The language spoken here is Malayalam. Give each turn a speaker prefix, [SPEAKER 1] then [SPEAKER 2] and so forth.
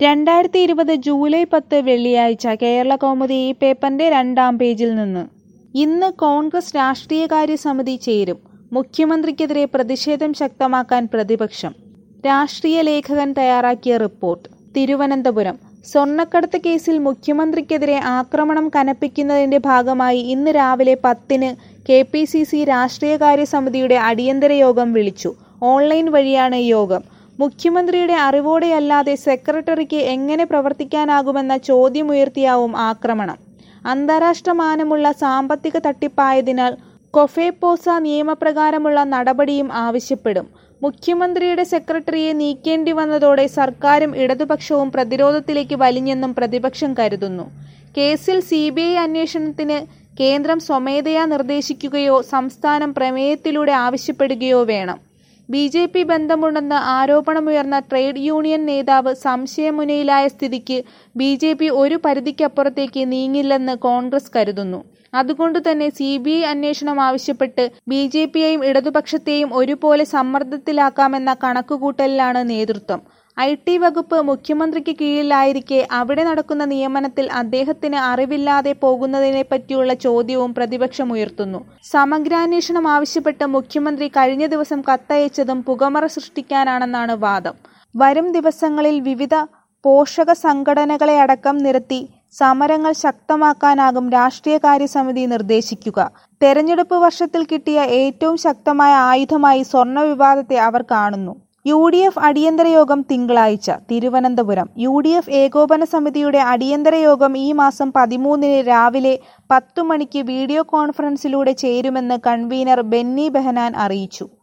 [SPEAKER 1] 2020 ജൂലൈ 10 വെള്ളിയാഴ്ച കേരളകൗമുദി ഈ പേപ്പറിന്റെ 2-ാം പേജിൽ നിന്ന്. ഇന്ന് കോൺഗ്രസ് രാഷ്ട്രീയകാര്യ സമിതി ചേരും. മുഖ്യമന്ത്രിക്കെതിരെ പ്രതിഷേധം ശക്തമാക്കാൻ പ്രതിപക്ഷം. രാഷ്ട്രീയ ലേഖകൻ തയ്യാറാക്കിയ റിപ്പോർട്ട്. തിരുവനന്തപുരം. സ്വർണ്ണക്കടത്ത് കേസിൽ മുഖ്യമന്ത്രിക്കെതിരെ ആക്രമണം കനപ്പിക്കുന്നതിന്റെ ഭാഗമായി ഇന്ന് രാവിലെ 10-ന് KPCC രാഷ്ട്രീയകാര്യ സമിതിയുടെ അടിയന്തര യോഗം വിളിച്ചു. ഓൺലൈൻ വഴിയാണ് യോഗം. മുഖ്യമന്ത്രിയുടെ അറിവോടെയല്ലാതെ സെക്രട്ടറിക്ക് എങ്ങനെ പ്രവർത്തിക്കാനാകുമെന്ന ചോദ്യമുയർത്തിയാവും ആക്രമണം. അന്താരാഷ്ട്ര മാനമുള്ള സാമ്പത്തിക തട്ടിപ്പായതിനാൽ കൊഫെപോസ നിയമപ്രകാരമുള്ള നടപടിയും ആവശ്യപ്പെടും. മുഖ്യമന്ത്രിയുടെ സെക്രട്ടറിയെ നീക്കേണ്ടി വന്നതോടെ സർക്കാരും ഇടതുപക്ഷവും പ്രതിരോധത്തിലേക്ക് വലിഞ്ഞെന്നും പ്രതിപക്ഷം കരുതുന്നു. കേസിൽ CBI അന്വേഷണത്തിന് കേന്ദ്രം സ്വമേധയാ നിർദ്ദേശിക്കുകയോ സംസ്ഥാനം പ്രമേയത്തിലൂടെ ആവശ്യപ്പെടുകയോ വേണം. BJP ബന്ധമുണ്ടെന്ന് ആരോപണമുയർന്ന ട്രേഡ് യൂണിയൻ നേതാവ് സംശയമുനയിലായ സ്ഥിതിക്ക് BJP ഒരു പരിധിക്കപ്പുറത്തേക്ക് നീങ്ങില്ലെന്ന് കോൺഗ്രസ് കരുതുന്നു. അതുകൊണ്ടുതന്നെ CBI അന്വേഷണം ആവശ്യപ്പെട്ട് BJPയെയും ഇടതുപക്ഷത്തെയും ഒരുപോലെ സമ്മർദ്ദത്തിലാക്കാമെന്ന കണക്കുകൂട്ടലിലാണ് നേതൃത്വം. IT വകുപ്പ് മുഖ്യമന്ത്രിക്ക് കീഴിലായിരിക്കെ അവിടെ നടക്കുന്ന നിയമനത്തിൽ അദ്ദേഹത്തിന് അറിവില്ലാതെ പോകുന്നതിനെപ്പറ്റിയുള്ള ചോദ്യവും പ്രതിപക്ഷമുയർത്തുന്നു. സമഗ്രാന്വേഷണം ആവശ്യപ്പെട്ട് മുഖ്യമന്ത്രി കഴിഞ്ഞ ദിവസം കത്തയച്ചതും പുകമറ സൃഷ്ടിക്കാനാണെന്നാണ് വാദം. വരും ദിവസങ്ങളിൽ വിവിധ പോഷക സംഘടനകളെ അടക്കം നിരത്തി സമരങ്ങൾ ശക്തമാക്കാനാകും രാഷ്ട്രീയകാര്യ സമിതി നിർദ്ദേശിക്കുക. തെരഞ്ഞെടുപ്പ് വർഷത്തിൽ കിട്ടിയ ഏറ്റവും ശക്തമായ ആയുധമായി സ്വർണ്ണ വിവാദത്തെ അവർ കാണുന്നു. UDF അടിയന്തര യോഗം തിങ്കളാഴ്ച. തിരുവനന്തപുരം. UDF ഏകോപന സമിതിയുടെ അടിയന്തര യോഗം ഈ മാസം 13-ന് രാവിലെ 10 മണിക്ക് വീഡിയോ കോൺഫറൻസിലൂടെ ചേരുമെന്ന് കൺവീനർ ബെന്നി ബെഹനാൻ അറിയിച്ചു.